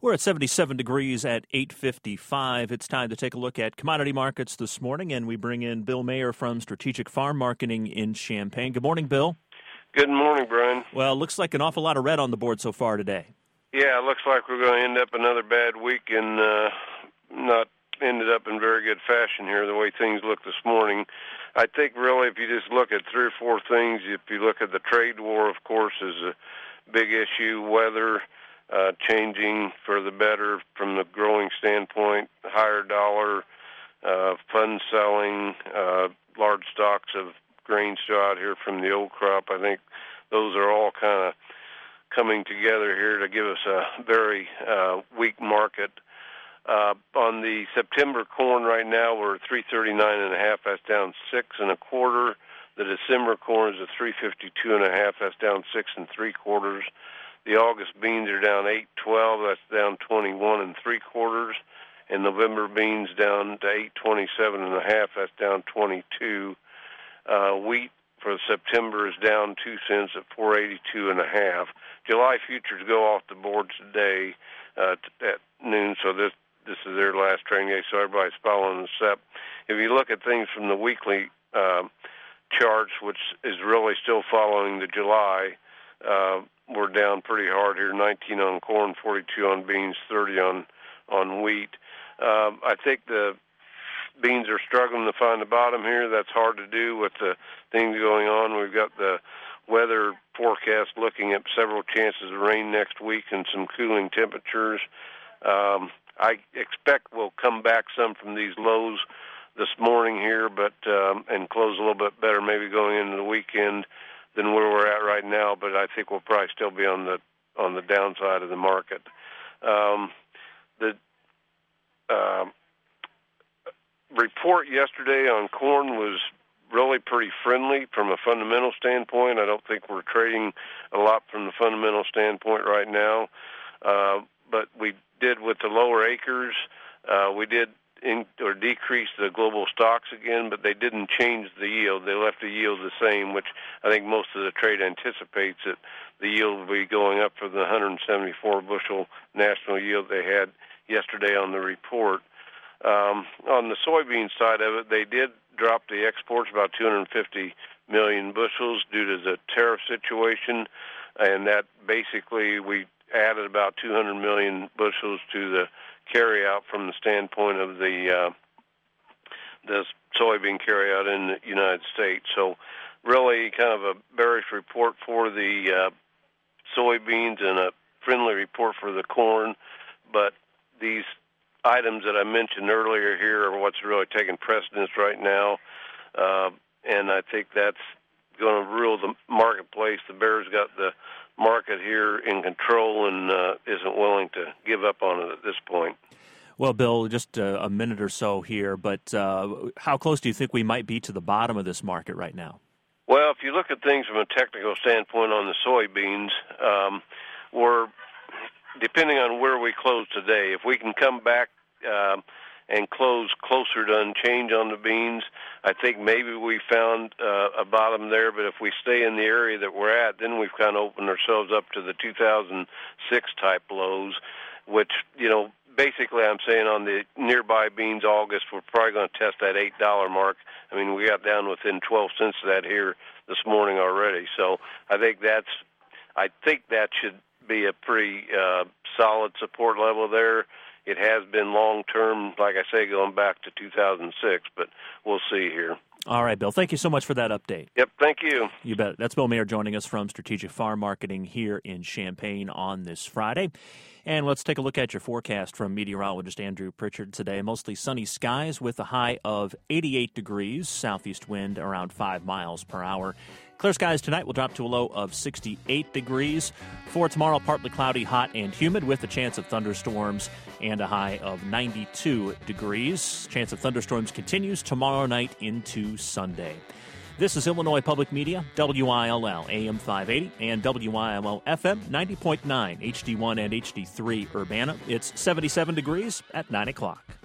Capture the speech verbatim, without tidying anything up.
We're at seventy-seven degrees at eight fifty-five. It's time to take a look at commodity markets this morning, and we bring in Bill Mayer from Strategic Farm Marketing in Champaign. Good morning, Bill. Good morning, Brian. Well, it looks like an awful lot of red on the board so far today. Yeah, it looks like we're going to end up another bad week and uh, not ended up in very good fashion here, the way things look this morning. I think really if you just look at three or four things, if you look at the trade war, of course, is a big issue, weather, Uh, changing for the better from the growing standpoint, higher dollar, uh, fund selling, uh, large stocks of grain still out here from the old crop. I think those are all kind of coming together here to give us a very uh, weak market. Uh, on the September corn right now, we're three thirty-nine and a half. That's down six and a quarter. The December corn is at three fifty-two and a half. That's down six and three quarters. The August beans are down eight twelve. That's down twenty-one and three quarters. And November beans down to eight twenty-seven and a half. That's down twenty-two. Uh, wheat for September is down two cents at four eighty-two and a half. July futures go off the board today uh, at noon. So this this is their last trading day. So everybody's following the S E P. If you look at things from the weekly uh, charts, which is really still following the July. Uh, we're down pretty hard here, nineteen on corn, forty-two on beans, thirty on, on wheat. Um, I think the beans are struggling to find the bottom here. That's hard to do with the things going on. We've got the weather forecast looking at several chances of rain next week and some cooling temperatures. Um, I expect we'll come back some from these lows this morning here, but um, and close a little bit better maybe going into the weekend than where we're at right now, but I think we'll probably still be on the on the downside of the market. Um, the uh, report yesterday on corn was really pretty friendly from a fundamental standpoint. I don't think we're trading a lot from the fundamental standpoint right now, uh, but we did with the lower acres. Uh, we did In, or decrease the global stocks again, but they didn't change the yield. They left the yield the same, which I think most of the trade anticipates that the yield will be going up for the one hundred seventy-four bushel national yield they had yesterday on the report. Um, on the soybean side of it, they did drop the exports about two hundred fifty million bushels due to the tariff situation, and that basically we added about two hundred million bushels to the carry out from the standpoint of the uh, the soybean carry out in the United States. So really kind of a bearish report for the uh, soybeans and a friendly report for the corn. But these items that I mentioned earlier here are what's really taking precedence right now. Uh, and I think that's going to rule the marketplace. The bears got the market here in control and uh, isn't willing to give up on it at this point. Well, Bill, just uh, a minute or so here, but uh, how close do you think we might be to the bottom of this market right now? Well, if you look at things from a technical standpoint on the soybeans, um, we're, depending on where we close today, if we can come back uh, and close closer to unchanged on the beans, I think maybe we found uh, a bottom there, but if we stay in the area that we're at, then we've kind of opened ourselves up to the two thousand six type lows, which, you know, basically I'm saying on the nearby beans August, we're probably going to test that eight dollar mark. I mean, we got down within twelve cents of that here this morning already. So I think that's, I think that should be a pretty uh, solid support level there. It has been long-term, like I say, going back to two thousand six, but we'll see here. All right, Bill. Thank you so much for that update. Yep, thank you. You bet. That's Bill Mayer joining us from Strategic Farm Marketing here in Champaign on this Friday. And let's take a look at your forecast from meteorologist Andrew Pritchard today. Mostly sunny skies with a high of eighty-eight degrees, southeast wind around five miles per hour. Clear skies tonight will drop to a low of sixty-eight degrees. For tomorrow, partly cloudy, hot, and humid with a chance of thunderstorms and a high of ninety-two degrees. Chance of thunderstorms continues tomorrow night into Sunday. This is Illinois Public Media, W I L L A M five eighty and W I L L F M ninety point nine, H D one and H D three Urbana. It's seventy-seven degrees at nine o'clock.